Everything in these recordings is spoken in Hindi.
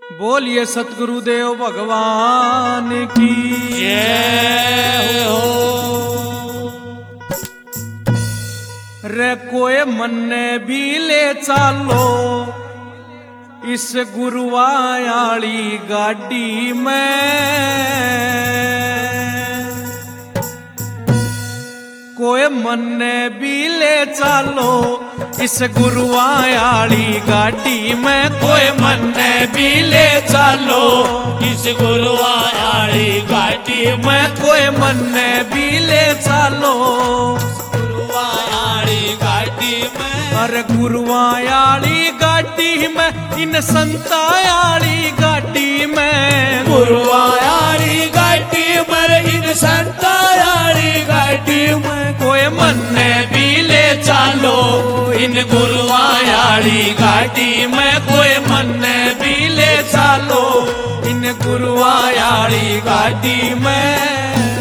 बोलिए सतगुरुदेव भगवान की जय हो। रे कोई मन्ने भी ले चालो इस गुरुवायाली गाड़ी में, कोई मन्ने भी ले चालो इस गुरुवायाली गाड़ी में, कोई मन्ने भी ले चलो इस गुरुवायाली गाड़ी में, कोई मन्ने भी ले चालो गुरुवायाली गाड़ी में। अरे गुरुवायाली गाड़ी में, इन संतायाली गाड़ी में, गुरुवायाली गाड़ी में, इन संतायाली गाड़ी में, कोई मन्ने भी ले चलो इन गुरुवायाली गाड़ी में, कोई मन्ने भी ले चलो इन गुरुवायाली गाड़ी में।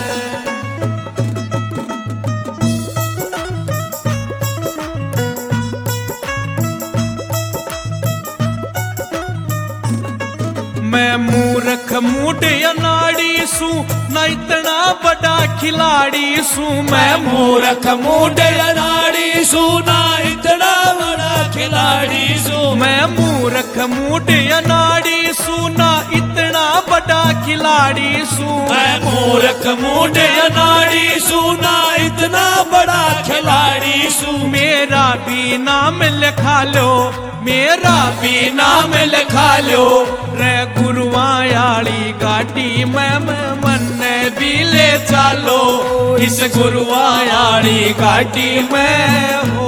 मैं मूर्ख मूड अनाड़ी सू न इतना बड़ा खिलाड़ी सू, मैं मूर्ख मूड अनाड़ी सू ना इतना बड़ा खिलाड़ी सू, मैं मूर्ख मूड अनाड़ी सू न इतना बड़ा खिलाड़ी सू, मैं मूर्ख मूड अनाड़ी सू ना इतना बड़ा खिलाड़ी सू। मेरा भी नाम लिखा लो, मेरा भी नाम लिखा लो रे गुरुवायाली गाड़ी में, मन्ने भी ले चलो इस गुरुवायाली गाड़ी में हो।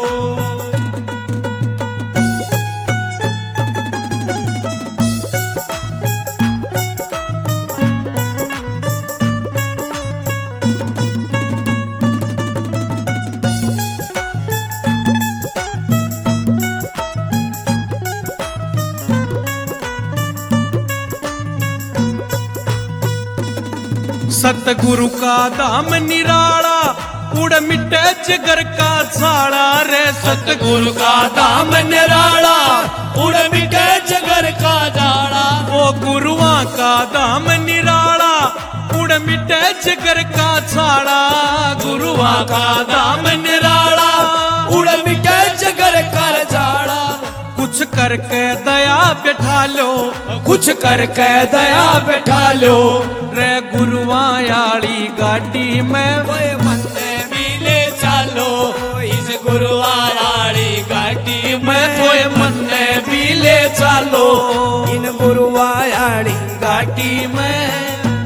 सतगुरु का धाम निराला उड़ मिटे जिगर का झाड़ा रे, सतगुरु का धाम निराला उड़ मिटे जिगर का झाड़ा, ओ गुरुआ का धाम निराला उड़ मिटे जिगर का झाड़ा, गुरुआ का धाम निराला उड़ मिटे जिगर का झाड़ा। कुछ करके दया बैठा लो, कुछ करके दया बैठा लो रे गुरुवायाली गाड़ी में, कोई मन्ने भी ले चलो इस गुरुवायाली गाड़ी में, कोई मन्ने भी ले चलो इन गुरुवायाली गाड़ी में।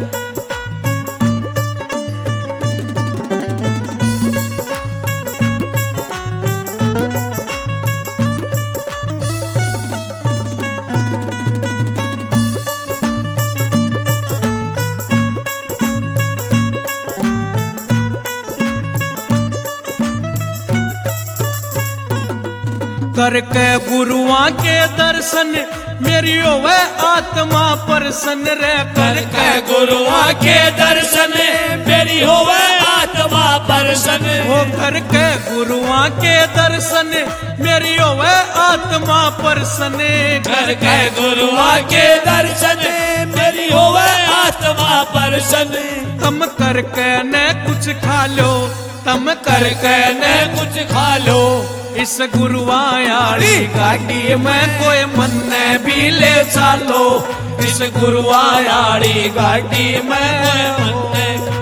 करके गुरुआ के दर्शन मेरी होवे आत्मा प्रसन्न रे, करके गुरुआ के दर्शन मेरी होवे आत्मा प्रसन्न, हो करके गुरुआ के दर्शन मेरी होवे आत्मा प्रसन्न, करके गुरुआ के दर्शन मेरी होवे आत्मा प्रसन्न। तम करके न कुछ खा लो, तम करके न कुछ खा लो इस गुरुवायाली गाड़ी में, कोई मन्ने भी ले चलो इस गुरुवायाली गाड़ी में, कोई मन्ने।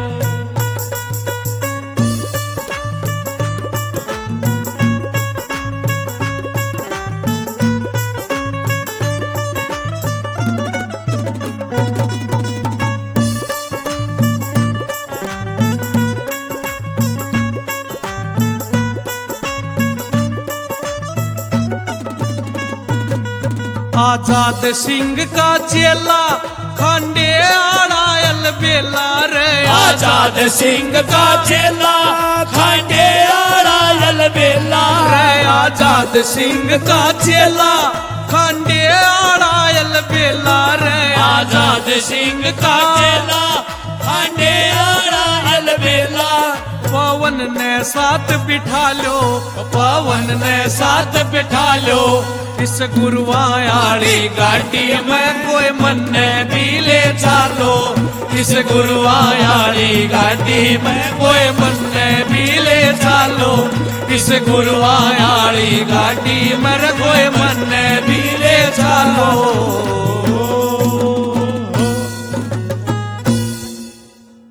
आजाद सिंह का चेला खांडे आड़ायल बेला रे, आजाद सिंह का चेला खांडे आड़ायल बेला रे, आजाद सिंह का चेला खांडे आड़ायल बेला रे, आजाद सिंह का चेला खांडे आड़ायल बेला। पवन ने साथ बिठा लो, पवन ने साथ बिठा लो, इस गुरुवायाड़ी गाड़ी में कोई मन भी ले चालो, इस गुरुवायाड़ी गाड़ी में कोई मन भी ले चालो, इस गुरुवायाड़ी गाड़ी में कोई मन भी ले चालो।